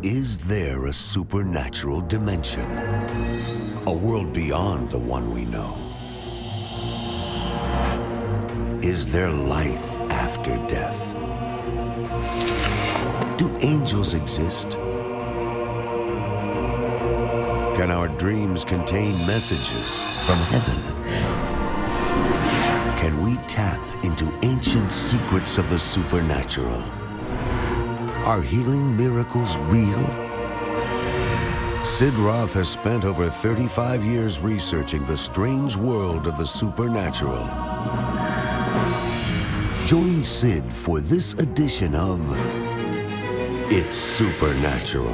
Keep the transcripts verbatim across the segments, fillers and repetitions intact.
Is there a supernatural dimension? A world beyond the one we know? Is there life after death? Do angels exist? Can our dreams contain messages from heaven? Can we tap into ancient secrets of the supernatural? Are healing miracles real? Sid Roth has spent over thirty-five years researching the strange world of the supernatural. Join Sid for this edition of It's Supernatural.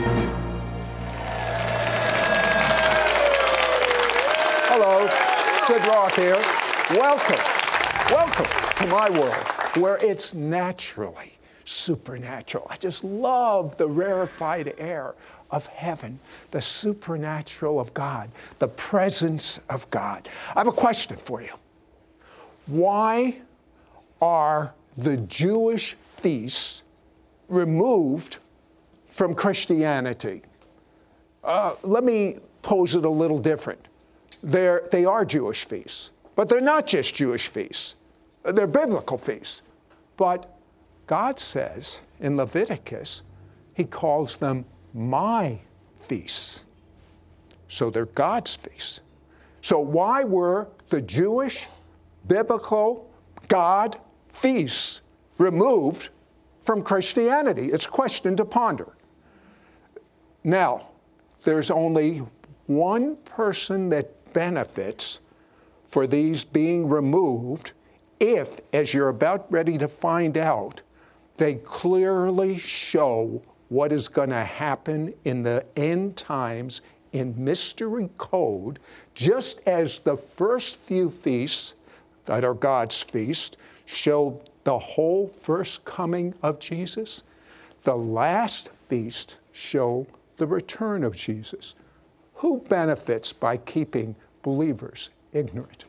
Hello, Sid Roth here. Welcome, welcome to my world where it's naturally supernatural. I just love the rarefied air of heaven, the supernatural of God, the presence of God. I have a question for you. Why are the Jewish feasts removed from Christianity? Uh, let me pose it a little different. They're, they are Jewish feasts, but they're not just Jewish feasts. They're biblical feasts. But God says in Leviticus, he calls them my feasts. So they're God's feasts. So why were the Jewish, biblical, God feasts removed from Christianity? It's a question to ponder. Now, there's only one person that benefits for these being removed if, as you're about ready to find out, they clearly show what is going to happen in the end times in mystery code, just as the first few feasts that are God's feast show the whole first coming of Jesus. The last feast show the return of Jesus. Who benefits by keeping believers ignorant?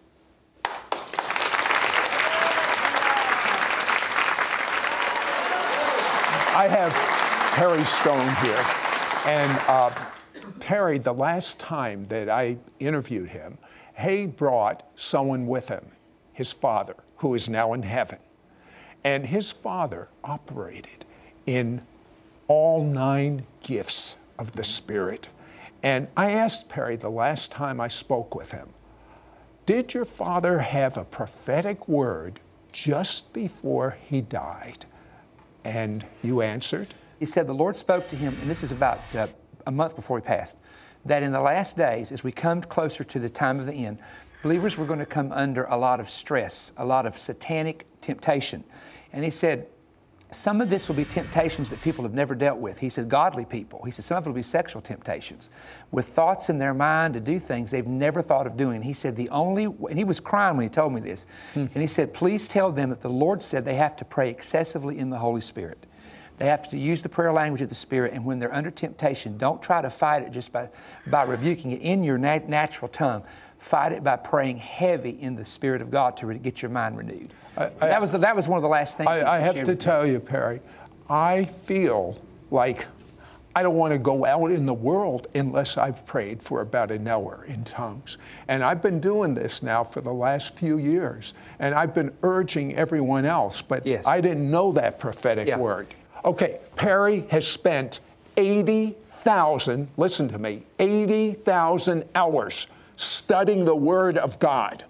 I have Perry Stone here, and uh, Perry, the last time that I interviewed him, he brought someone with him, his father, who is now in heaven. And his father operated in all nine gifts of the Spirit. And I asked Perry the last time I spoke with him, did your father have a prophetic word just before he died? And you answered? He said the Lord spoke to him, and this is about uh, a month before he passed, that in the last days, as we come closer to the time of the end, believers were going to come under a lot of stress, a lot of satanic temptation. And he said, some of this will be temptations that people have never dealt with. He said, godly people. He said, some of it will be sexual temptations with thoughts in their mind to do things they've never thought of doing. He said, the only, and he was crying when he told me this, hmm. and he said, please tell them that the Lord said they have to pray excessively in the Holy Spirit. They have to use the prayer language of the Spirit, and when they're under temptation, don't try to fight it just by, by rebuking it in your nat- natural tongue. Fight it by praying heavy in the Spirit of God to re- get your mind renewed. I, I, that was the, that was one of the last things. I, I have to tell you, Perry, I feel like I don't want to go out in the world unless I've prayed for about an hour in tongues. And I've been doing this now for the last few years, and I've been urging everyone else, but yes. I didn't know that prophetic yeah. word. Okay, Perry has spent eighty thousand, listen to me, eighty thousand hours studying the Word of God.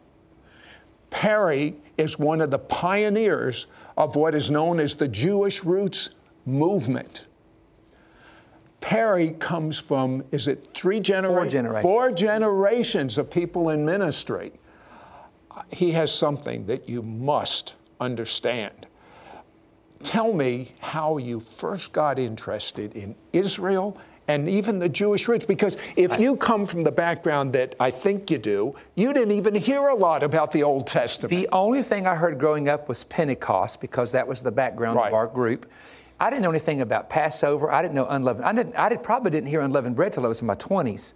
Perry is one of the pioneers of what is known as the Jewish Roots movement. Perry comes from, is it three generations? Four generations. Four generations of people in ministry. He has something that you must understand. Tell me how you first got interested in Israel and even the Jewish roots, because if you come from the background that I think you do, you didn't even hear a lot about the Old Testament. The only thing I heard growing up was Pentecost, because that was the background right. of our group. I didn't know anything about Passover. I didn't know unleavened. I didn't. I did, probably didn't hear unleavened bread till I was in my twenties.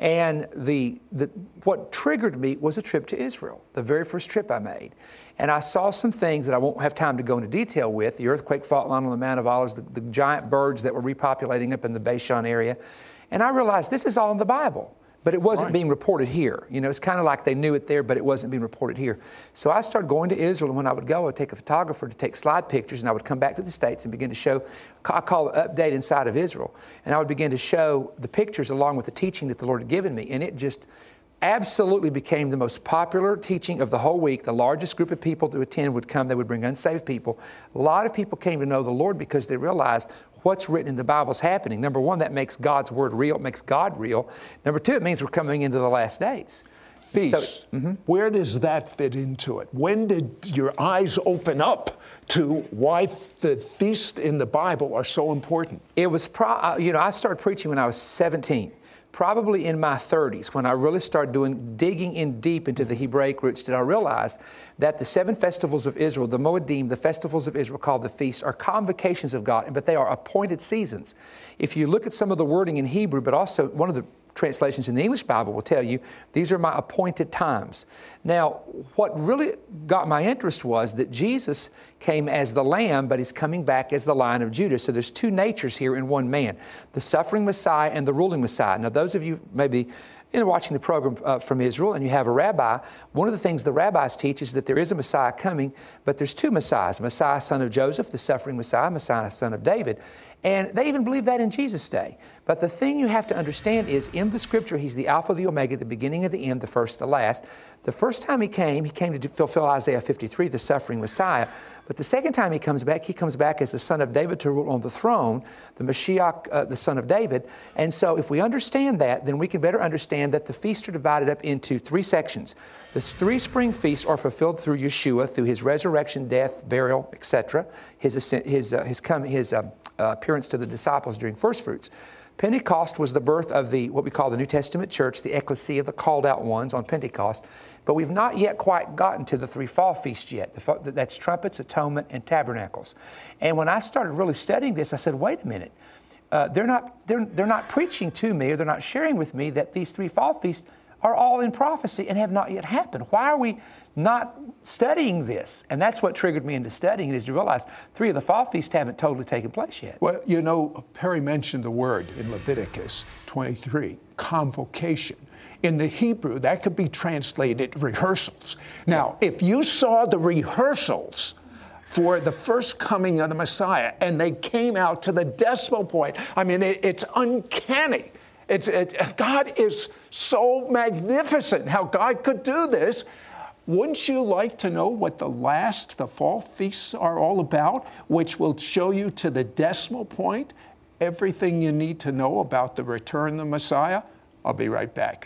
And the, the, what triggered me was a trip to Israel, the very first trip I made. And I saw some things that I won't have time to go into detail with, the earthquake fault line on the Mount of Olives, the, the giant birds that were repopulating up in the Bashan area. And I realized this is all in the Bible. But it wasn't right. being reported here. You know, it's kind of like they knew it there, but it wasn't being reported here. So I started going to Israel, and when I would go, I would take a photographer to take slide pictures, and I would come back to the States and begin to show, I call it Update Inside of Israel. And I would begin to show the pictures along with the teaching that the Lord had given me. And it just absolutely became the most popular teaching of the whole week. The largest group of people to attend would come. They would bring unsaved people. A lot of people came to know the Lord because they realized what's written in the Bible is happening. Number one, that makes God's Word real. It makes God real. Number two, it means we're coming into the last days. Feast. So, mm-hmm. Where does that fit into it? When did your eyes open up to why the feasts in the Bible are so important? It was, pro- you know, I started preaching when I was seventeen. Probably in my thirties, when I really started doing, digging in deep into the Hebraic roots, did I realize that the seven festivals of Israel, the Moedim, the festivals of Israel called the feasts, are convocations of God, but they are appointed seasons. If you look at some of the wording in Hebrew, but also one of the translations in the English Bible will tell you, these are my appointed times. Now, what really got my interest was that Jesus came as the Lamb, but He's coming back as the Lion of Judah. So there's two natures here in one man, the suffering Messiah and the ruling Messiah. Now, those of you maybe you know, watching the program uh, from Israel and you have a rabbi, one of the things the rabbis teach is that there is a Messiah coming, but there's two Messiahs, Messiah, son of Joseph, the suffering Messiah, Messiah, son of David. And they even believe that in Jesus' day. But the thing you have to understand is in the Scripture, He's the Alpha, the Omega, the beginning and the end, the first, the last. The first time He came, He came to fulfill Isaiah fifty-three, the suffering Messiah. But the second time He comes back, He comes back as the Son of David to rule on the throne, the Mashiach, uh, the Son of David. And so if we understand that, then we can better understand that the feasts are divided up into three sections. The three spring feasts are fulfilled through Yeshua, through His resurrection, death, burial, et cetera, His, his, uh, his, come, his uh, uh, appearance to the disciples during first fruits. Pentecost was the birth of the what we call the New Testament church, the ecclesia, the called out ones on Pentecost. But we've not yet quite gotten to the three fall feasts yet. The, that's trumpets, atonement, and tabernacles. And when I started really studying this, I said, wait a minute. Uh, they're not they're, they're not preaching to me, or they're not sharing with me that these three fall feasts are all in prophecy and have not yet happened. Why are we not studying this? And that's what triggered me into studying it, is to realize three of the fall feasts haven't totally taken place yet. Well, you know, Perry mentioned the word in Leviticus twenty-three, convocation. In the Hebrew, that could be translated rehearsals. Now, if you saw the rehearsals for the first coming of the Messiah and they came out to the decimal point, I mean, it, it's uncanny. It's, it, God is so magnificent how God could do this. Wouldn't you like to know what the last, the fall feasts are all about, which will show you to the decimal point everything you need to know about the return of the Messiah? I'll be right back.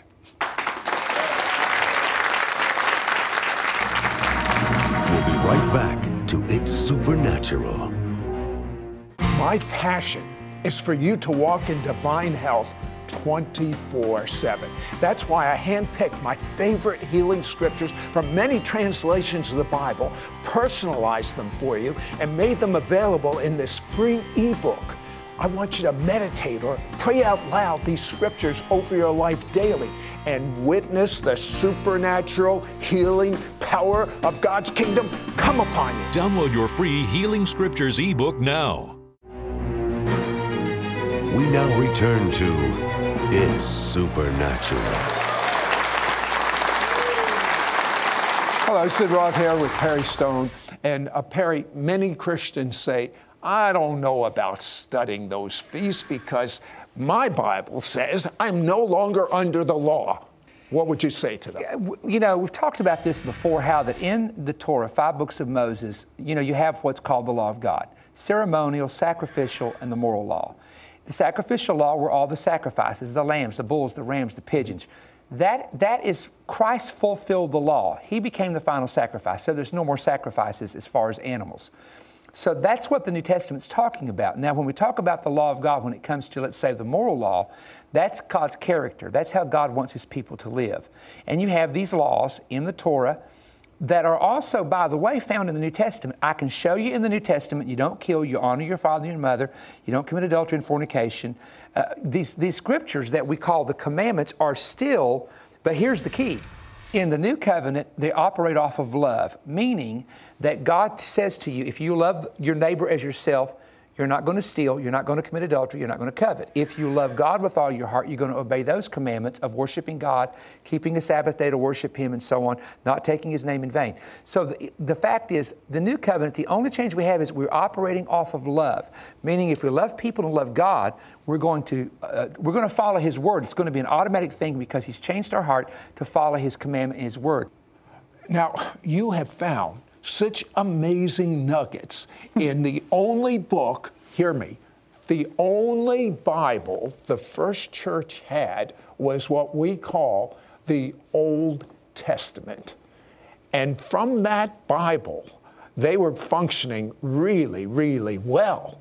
We'll be right back to It's Supernatural. My passion is for you to walk in divine health twenty-four seven. That's why I handpicked my favorite healing scriptures from many translations of the Bible, personalized them for you, and made them available in this free ebook. I want you to meditate or pray out loud these scriptures over your life daily and witness the supernatural healing power of God's kingdom come upon you. Download your free Healing Scriptures ebook now. We now return to It's Supernatural. Hello, Sid Roth here with Perry Stone. And uh, Perry, many Christians say, I don't know about studying those feasts because my Bible says I'm no longer under the law. What would you say to them? You know, we've talked about this before, how that in the Torah, five books of Moses, you know, you have what's called the law of God, ceremonial, sacrificial, and the moral law. The sacrificial law were all the sacrifices, the lambs, the bulls, the rams, the pigeons. That, that is, Christ fulfilled the law. He became the final sacrifice, so there's no more sacrifices as far as animals. So that's what the New Testament's talking about. Now, when we talk about the law of God, when it comes to, let's say, the moral law, that's God's character. That's how God wants His people to live. And you have these laws in the Torah that are also, by the way, found in the New Testament. I can show you in the New Testament, you don't kill, you honor your father and your mother, you don't commit adultery and fornication. Uh, these, these scriptures that we call the commandments are still, but here's the key. In the New Covenant, they operate off of love, meaning that God says to you, if you love your neighbor as yourself, you're not going to steal, you're not going to commit adultery, you're not going to covet. If you love God with all your heart, you're going to obey those commandments of worshiping God, keeping the Sabbath day to worship Him and so on, not taking His name in vain. So the, the fact is, the New Covenant, the only change we have is we're operating off of love, meaning if we love people and love God, we're going to, uh, we're going to follow His Word. It's going to be an automatic thing because He's changed our heart to follow His commandment and His Word. Now, you have found such amazing nuggets in the only book, hear me, the only Bible the first church had was what we call the Old Testament. And from that Bible, they were functioning really, really well.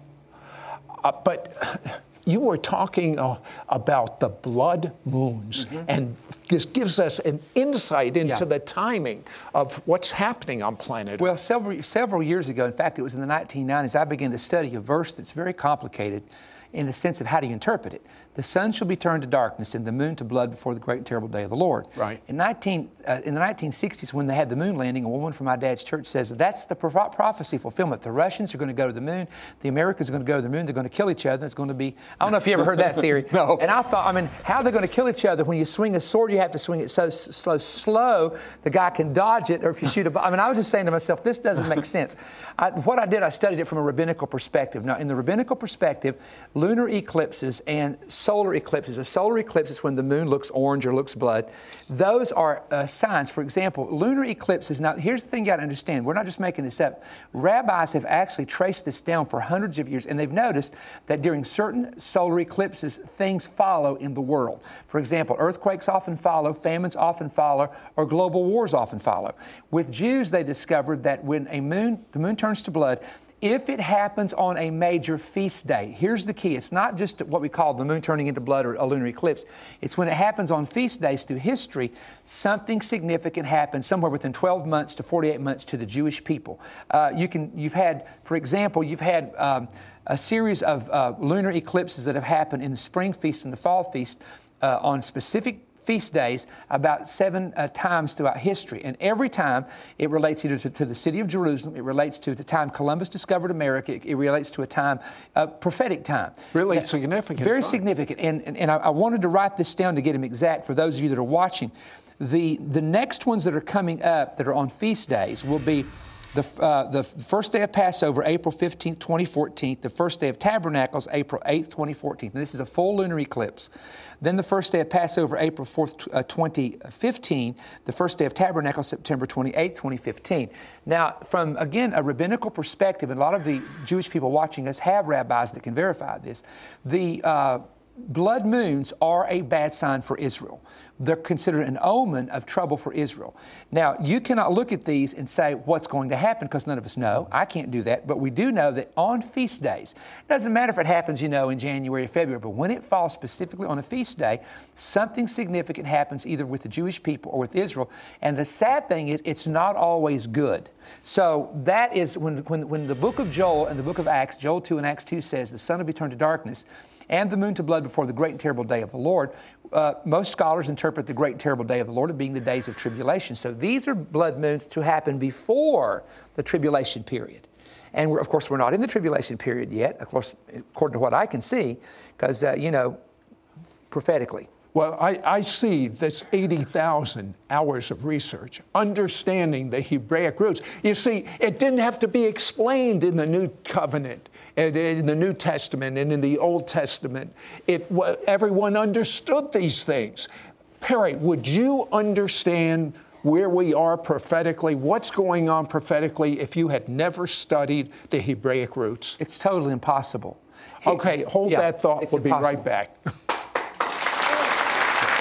Uh, but you were talking uh, about the blood moons, mm-hmm. and this gives us an insight into yeah. the timing of what's happening on planet Earth. Well, several, several years ago, in fact, it was in the nineteen nineties, I began to study a verse that's very complicated in the sense of how do you interpret it. The sun shall be turned to darkness and the moon to blood before the great and terrible day of the Lord. Right. In, nineteen, uh, in the nineteen sixties, when they had the moon landing, a woman from my dad's church says that that's the pro- prophecy fulfillment. The Russians are going to go to the moon. The Americans are going to go to the moon. They're going to kill each other. It's going to be, I don't know if you ever heard that theory. No. And I thought, I mean, how are they going to kill each other? When you swing a sword, you have to swing it so slow, slow the guy can dodge it, or if you shoot a, I mean, I was just saying to myself, this doesn't make sense. I, what I did, I studied it from a rabbinical perspective. Now, in the rabbinical perspective, lunar eclipses and solar eclipses, a solar eclipse is when the moon looks orange or looks blood. Those are uh, signs. For example, lunar eclipses, now here's the thing you got to understand. We're not just making this up. Rabbis have actually traced this down for hundreds of years, and they've noticed that during certain solar eclipses, things follow in the world. For example, earthquakes often follow, famines often follow, or global wars often follow. With Jews, they discovered that when a moon, the moon turns to blood, if it happens on a major feast day, here's the key. It's not just what we call the moon turning into blood or a lunar eclipse. It's when it happens on feast days through history, something significant happens somewhere within twelve months to forty-eight months to the Jewish people. Uh, you can, you've had, for example, you've had um, a series of uh, lunar eclipses that have happened in the spring feast and the fall feast uh, on specific feast days about seven uh, times throughout history. And every time it relates either to, to the city of Jerusalem, it relates to the time Columbus discovered America, it, it relates to a time, a prophetic time. Really that, significant Very time. significant. And, and, and I, I wanted to write this down to get them exact for those of you that are watching. The, the next ones that are coming up that are on feast days will be The, uh, the first day of Passover, April fifteenth, twenty fourteen. The first day of Tabernacles, April eighth, twenty fourteen. And this is a full lunar eclipse. Then the first day of Passover, April fourth, twenty fifteen. The first day of Tabernacles, September twenty-eighth, twenty fifteen. Now, from, again, a rabbinical perspective, and a lot of the Jewish people watching us have rabbis that can verify this, the uh, blood moons are a bad sign for Israel. They're considered an omen of trouble for Israel. Now, you cannot look at these and say what's going to happen because none of us know. I can't do that. But we do know that on feast days, it doesn't matter if it happens, you know, in January or February, but when it falls specifically on a feast day, something significant happens either with the Jewish people or with Israel. And the sad thing is, it's not always good. So that is when, when, when the book of Joel and the book of Acts, Joel two and Acts two says, the sun will be turned to darkness and the moon to blood before the great and terrible day of the Lord. Uh, most scholars interpret the great and terrible day of the Lord as being the days of tribulation. So these are blood moons to happen before the tribulation period. And we're, of course, we're not in the tribulation period yet, of course, according to what I can see, because, uh, you know, prophetically. Well, I, I see this eighty thousand hours of research, understanding the Hebraic roots. You see, it didn't have to be explained in the New Covenant, in the New Testament, and in the Old Testament. It, everyone understood these things. Perry, would you understand where we are prophetically, what's going on prophetically, if you had never studied the Hebraic roots? It's totally impossible. Okay, hold yeah, that thought. We'll impossible. be right back.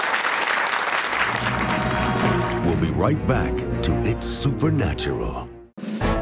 We'll be right back to It's Supernatural.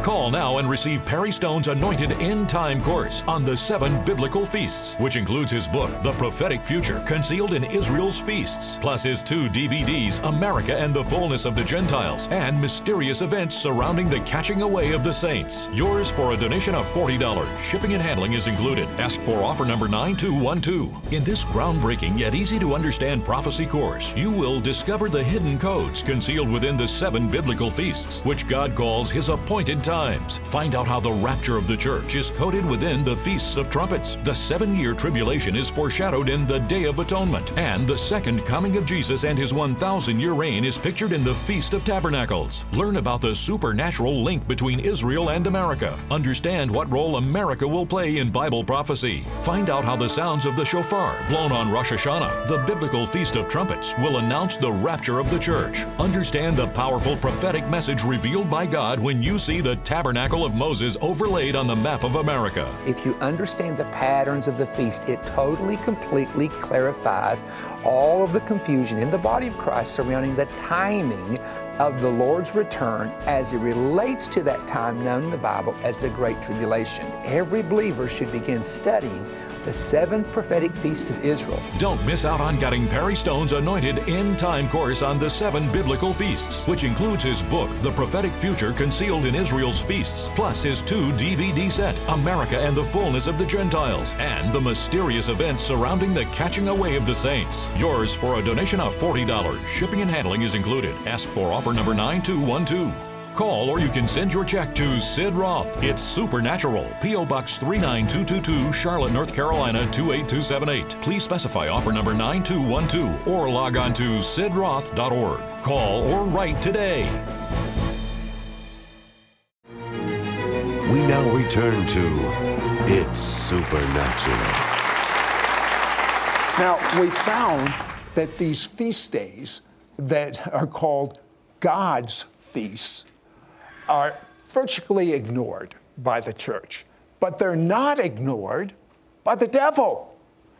Call now and receive Perry Stone's anointed end time course on the seven biblical feasts, which includes his book, The Prophetic Future, Concealed in Israel's Feasts, plus his two D V Ds, America and the Fullness of the Gentiles, and mysterious events surrounding the catching away of the saints. Yours for a donation of forty dollars. Shipping and handling is included. Ask for offer number nine two one two. In this groundbreaking yet easy to understand prophecy course, you will discover the hidden codes concealed within the seven biblical feasts, which God calls His appointed times. Find out how the rapture of the church is coded within the Feasts of Trumpets. The seven-year tribulation is foreshadowed in the Day of Atonement, and the second coming of Jesus and His one thousand year reign is pictured in the Feast of Tabernacles. Learn about the supernatural link between Israel and America. Understand what role America will play in Bible prophecy. Find out how the sounds of the shofar, blown on Rosh Hashanah, the biblical Feast of Trumpets, will announce the rapture of the church. Understand the powerful prophetic message revealed by God when you see the tabernacle of Moses overlaid on the map of America. If you understand the patterns of the feast, it totally, completely clarifies all of the confusion in the body of Christ surrounding the timing of the Lord's return as it relates to that time known in the Bible as the Great Tribulation. Every believer should begin studying the seven prophetic feasts of Israel. Don't miss out on getting Perry Stone's anointed end time course on the seven biblical feasts, which includes his book, The Prophetic Future Concealed in Israel's Feasts, plus his two D V D set, America and the Fullness of the Gentiles, and the mysterious events surrounding the catching away of the saints. Yours for a donation of forty dollars. Shipping and handling is included. Ask for offer number nine two one two. Call or you can send your check to Sid Roth. It's Supernatural, P O Box three nine two two two, Charlotte, North Carolina two eight two seven eight. Please specify offer number nine two one two or log on to sid roth dot org. Call or write today. We now return to It's Supernatural. Now, we found that these feast days that are called God's feasts are virtually ignored by the church, but they're not ignored by the devil.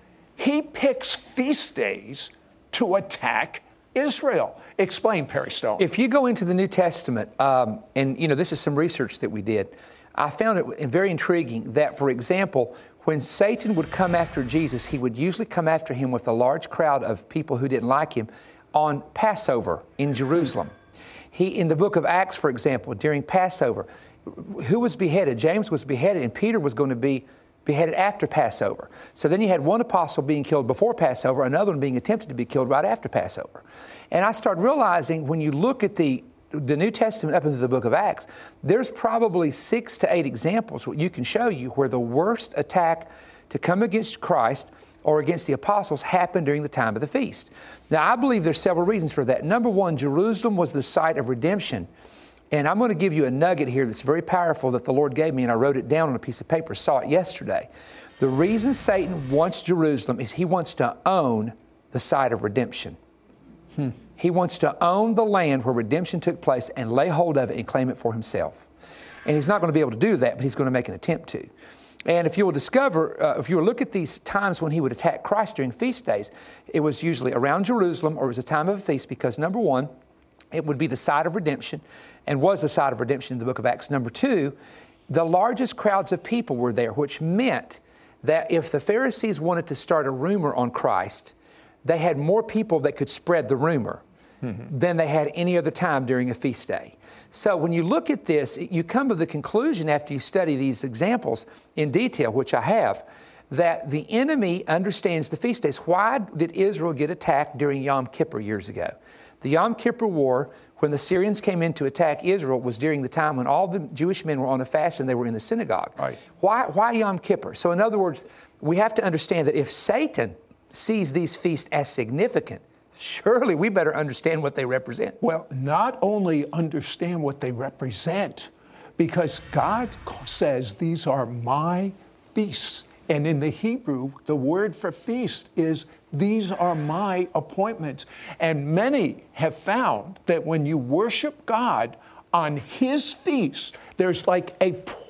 He picks feast days to attack Israel. Explain, Perry Stone. If you go into the New Testament, um, and you know, this is some research that we did, I found it very intriguing that, for example, when Satan would come after Jesus, he would usually come after him with a large crowd of people who didn't like him on Passover in Jerusalem. He, in the book of Acts, for example, during Passover, who was beheaded? James was beheaded, and Peter was going to be beheaded after Passover. So then you had one apostle being killed before Passover, another one being attempted to be killed right after Passover. And I started realizing when you look at the, the New Testament up into the book of Acts, there's probably six to eight examples what you can show you where the worst attack to come against Christ or against the apostles happened during the time of the feast. Now, I believe there's several reasons for that. Number one, Jerusalem was the site of redemption. And I'm going to give you a nugget here that's very powerful that the Lord gave me, and I wrote it down on a piece of paper, saw it yesterday. The reason Satan wants Jerusalem is he wants to own the site of redemption. Hmm. He wants to own the land where redemption took place and lay hold of it and claim it for himself. And he's not going to be able to do that, but he's going to make an attempt to. And if you will discover, uh, if you will look at these times when he would attack Christ during feast days, it was usually around Jerusalem or it was a time of a feast because, number one, it would be the site of redemption and was the site of redemption in the book of Acts. Number two, the largest crowds of people were there, which meant that if the Pharisees wanted to start a rumor on Christ, they had more people that could spread the rumor mm-hmm. than they had any other time during a feast day. So when you look at this, you come to the conclusion after you study these examples in detail, which I have, that the enemy understands the feast days. Why did Israel get attacked during Yom Kippur years ago? The Yom Kippur War, when the Syrians came in to attack Israel, was during the time when all the Jewish men were on a fast and they were in the synagogue. Right. Why, why Yom Kippur? So in other words, we have to understand that if Satan sees these feasts as significant, surely we better understand what they represent. Well, not only understand what they represent, because God says these are my feasts. And in the Hebrew, the word for feast is, these are my appointments. And many have found that when you worship God on His feast, there's like a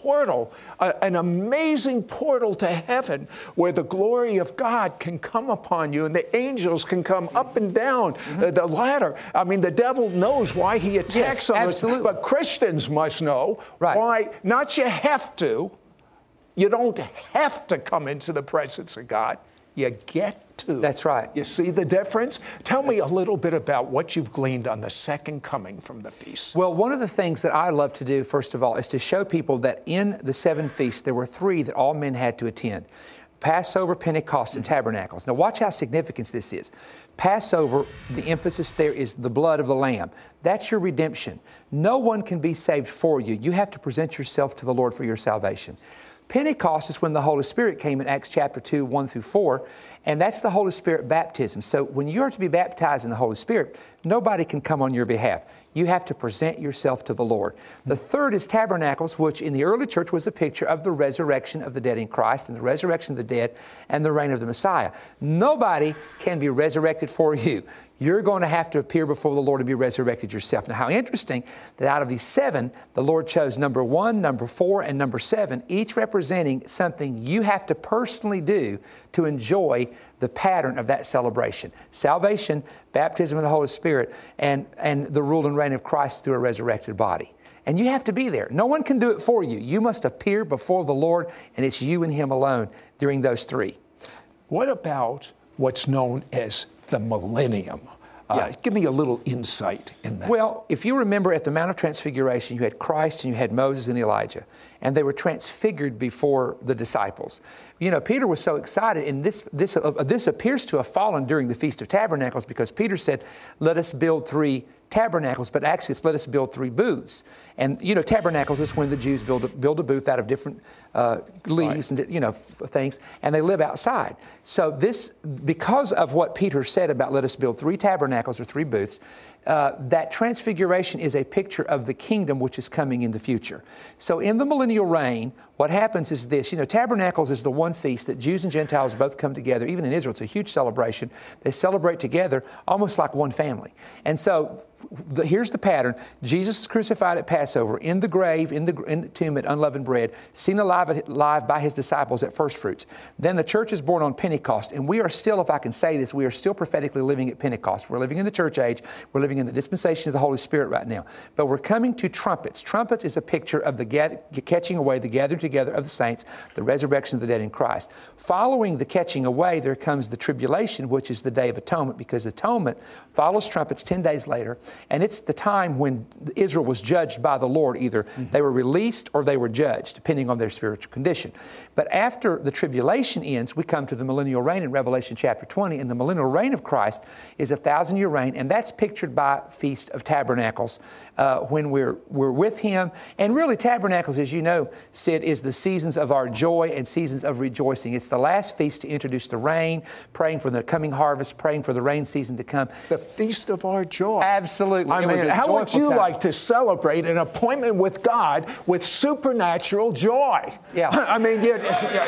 portal, uh, an amazing portal to heaven where the glory of God can come upon you and the angels can come up and down mm-hmm. uh, the ladder. I mean, the devil knows why he attacks yes, us. Absolutely. But Christians must know right. why, not you have to, you don't have to come into the presence of God. You get to. That's right. You see the difference? Tell me a little bit about what you've gleaned on the second coming from the feast. Well, one of the things that I love to do, first of all, is to show people that in the seven feasts, there were three that all men had to attend. Passover, Pentecost, and Tabernacles. Now watch how significant this is. Passover, the emphasis there is the blood of the Lamb. That's your redemption. No one can be saved for you. You have to present yourself to the Lord for your salvation. Pentecost is when the Holy Spirit came in Acts chapter two, one through four, and that's the Holy Spirit baptism. So when you are to be baptized in the Holy Spirit, nobody can come on your behalf. You have to present yourself to the Lord. The third is Tabernacles, which in the early church was a picture of the resurrection of the dead in Christ and the resurrection of the dead and the reign of the Messiah. Nobody can be resurrected for you. You're going to have to appear before the Lord and be resurrected yourself. Now, how interesting that out of these seven, the Lord chose number one, number four, and number seven, each representing something you have to personally do to enjoy the pattern of that celebration. Salvation, baptism of the Holy Spirit, and, and the rule and reign of Christ through a resurrected body. And you have to be there. No one can do it for you. You must appear before the Lord, and it's you and Him alone during those three. What about what's known as the millennium? Uh, Yeah. Give me a little insight in that. Well, if you remember at the Mount of Transfiguration, you had Christ and you had Moses and Elijah, and they were transfigured before the disciples. You know, Peter was so excited, and this, this, uh, this appears to have fallen during the Feast of Tabernacles because Peter said, let us build three tabernacles, but actually it's let us build three booths. And, you know, tabernacles is when the Jews build a, build a booth out of different uh, leaves right. and, you know, f- things, and they live outside. So this, because of what Peter said about let us build three tabernacles or three booths, uh, that transfiguration is a picture of the kingdom which is coming in the future. So in the millennial reign, what happens is this, you know, Tabernacles is the one feast that Jews and Gentiles both come together. Even in Israel, it's a huge celebration. They celebrate together almost like one family. And so the, here's the pattern. Jesus is crucified at Passover, in the grave, in the, in the tomb at unleavened bread, seen alive, alive by His disciples at first fruits. Then the church is born on Pentecost, and we are still, if I can say this, we are still prophetically living at Pentecost. We're living in the church age. We're living in the dispensation of the Holy Spirit right now. But we're coming to trumpets. Trumpets is a picture of the gather, catching away, the gathering together of the saints, the resurrection of the dead in Christ. Following the catching away, there comes the tribulation, which is the Day of Atonement, because atonement follows trumpets ten days later, and it's the time when Israel was judged by the Lord. Either mm-hmm. they were released or they were judged, depending on their spiritual condition. But after the tribulation ends, we come to the millennial reign in Revelation chapter twenty, and the millennial reign of Christ is a thousand-year reign, and that's pictured by Feast of Tabernacles, uh, when we're, we're with Him. And really, Tabernacles, as you know, Sid, is the seasons of our joy and seasons of rejoicing. It's the last feast to introduce the rain, praying for the coming harvest, praying for the rain season to come. The feast of our joy. Absolutely. I It mean, was a how would joyful you time. like to celebrate an appointment with God with supernatural joy? Yeah. I mean, you,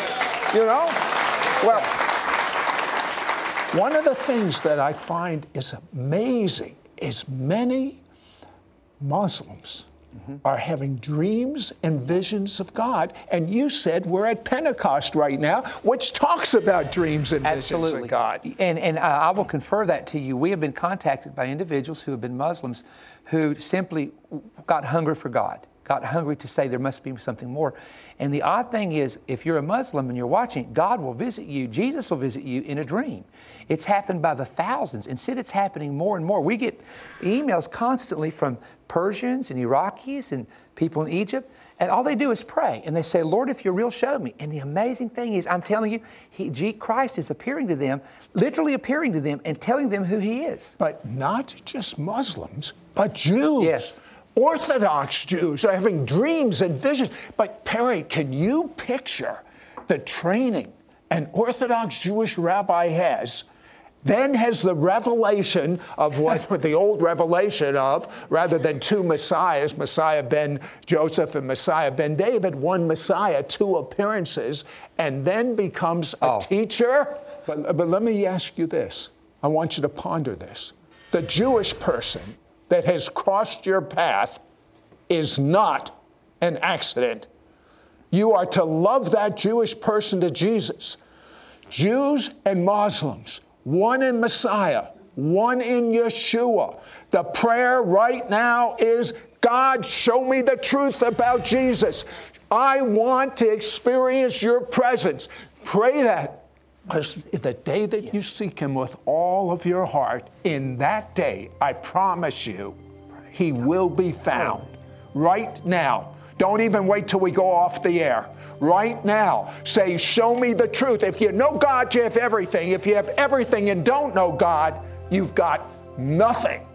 you know? Well, one of the things that I find is amazing is many Muslims Mm-hmm. are having dreams and visions of God. And you said we're at Pentecost right now, which talks about dreams and Absolutely. visions of God. And, and uh, I will confer that to you. We have been contacted by individuals who have been Muslims who simply got hungry for God, got hungry to say there must be something more. And the odd thing is, if you're a Muslim and you're watching, God will visit you, Jesus will visit you in a dream. It's happened by the thousands. And Sid, it's happening more and more. We get emails constantly from Persians and Iraqis and people in Egypt, and all they do is pray. And they say, Lord, if you're real, show me. And the amazing thing is, I'm telling you, he, G, Christ is appearing to them, literally appearing to them and telling them who He is. But not just Muslims, but Jews. Yes. Orthodox Jews are having dreams and visions. But Perry, can you picture the training an Orthodox Jewish rabbi has, then has the revelation of what the old revelation of, rather than two Messiahs, Messiah ben Joseph and Messiah ben David, one Messiah, two appearances, and then becomes a Oh. teacher? But, but let me ask you this. I want you to ponder this. The Jewish person that has crossed your path is not an accident. You are to love that Jewish person to Jesus. Jews and Muslims, one in Messiah, one in Yeshua. The prayer right now is, God, show me the truth about Jesus. I want to experience your presence. Pray that. Because the day that yes. you seek him with all of your heart, in that day, I promise you, he will be found. Right now. Don't even wait till we go off the air. Right now, say, show me the truth. If you know God, you have everything. If you have everything and don't know God, you've got nothing.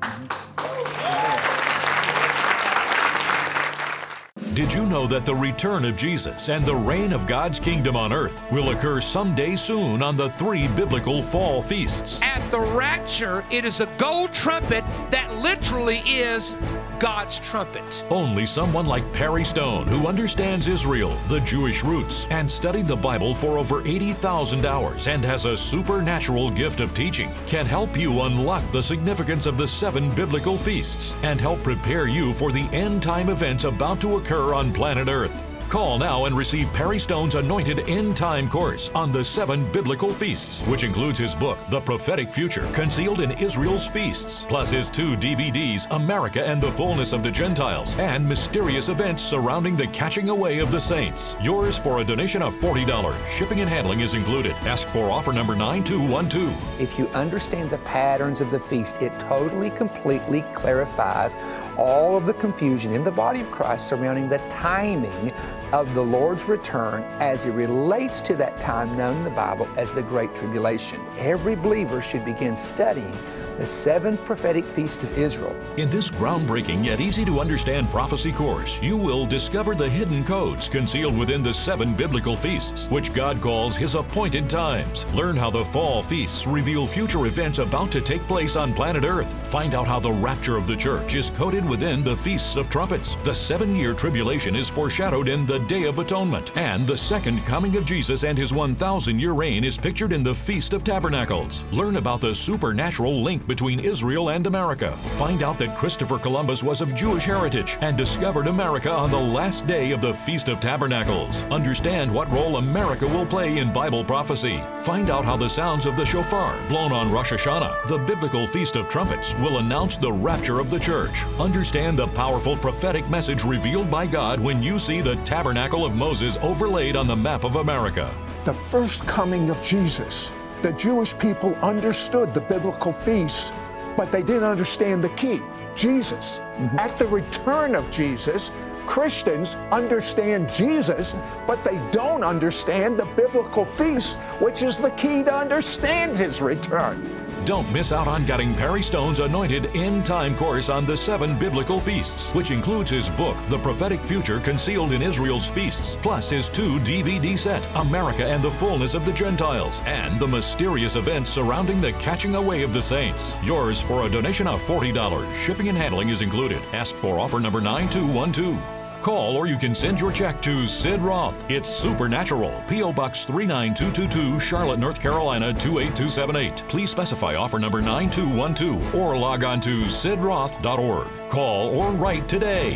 Did you know that the return of Jesus and the reign of God's kingdom on earth will occur someday soon on the three biblical fall feasts? At the rapture, it is a gold trumpet that literally is God's trumpet. Only someone like Perry Stone, who understands Israel, the Jewish roots, and studied the Bible for over eighty thousand hours and has a supernatural gift of teaching, can help you unlock the significance of the seven biblical feasts and help prepare you for the end-time events about to occur on planet Earth. Call now and receive Perry Stone's anointed end-time course on the seven biblical feasts, which includes his book, The Prophetic Future, Concealed in Israel's Feasts, plus his two D V Ds, America and the Fullness of the Gentiles, and mysterious events surrounding the catching away of the saints. Yours for a donation of forty dollars. Shipping and handling is included. Ask for offer number nine two one two. If you understand the patterns of the feast, it totally, completely clarifies all of the confusion in the body of Christ surrounding the timing of the Lord's return as it relates to that time known in the Bible as the Great Tribulation. Every believer should begin studying the seven prophetic feasts of Israel. In this groundbreaking yet easy to understand prophecy course, you will discover the hidden codes concealed within the seven biblical feasts, which God calls his appointed times. Learn how the fall feasts reveal future events about to take place on planet Earth. Find out how the rapture of the church is coded within the Feasts of Trumpets. The seven-year tribulation is foreshadowed in the Day of Atonement, and the second coming of Jesus and his one thousand year reign is pictured in the Feast of Tabernacles. Learn about the supernatural link between Israel and America. Find out that Christopher Columbus was of Jewish heritage and discovered America on the last day of the Feast of Tabernacles. Understand what role America will play in Bible prophecy. Find out how the sounds of the shofar, blown on Rosh Hashanah, the biblical Feast of Trumpets, will announce the rapture of the church. Understand the powerful prophetic message revealed by God when you see the tabernacle of Moses overlaid on the map of America. The first coming of Jesus. The Jewish people understood the biblical feasts, but they didn't understand the key, Jesus. Mm-hmm. At the return of Jesus, Christians understand Jesus, but they don't understand the biblical feasts, which is the key to understand his return. Don't miss out on getting Perry Stone's anointed end-time course on the seven biblical feasts, which includes his book, The Prophetic Future Concealed in Israel's Feasts, plus his two D V D set, America and the Fullness of the Gentiles, and the mysterious events surrounding the catching away of the saints. Yours for a donation of forty dollars. Shipping and handling is included. Ask for offer number nine two one two. Call or you can send your check to Sid Roth. It's Supernatural, P O Box three nine two two two, Charlotte, North Carolina two eight two seven eight. Please specify offer number nine two one two or log on to sid roth dot org. Call or write today.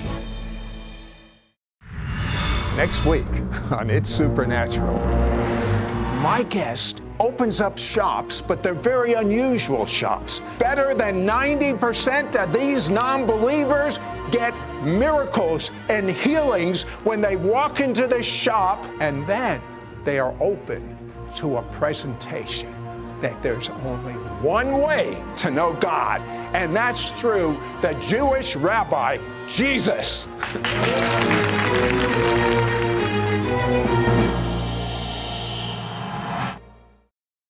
Next week on It's Supernatural, my guest opens up shops, but they're very unusual shops. Better than ninety percent of these non-believers get miracles and healings when they walk into the shop, and then they are open to a presentation that there's only one way to know God, and that's through the Jewish rabbi, Jesus.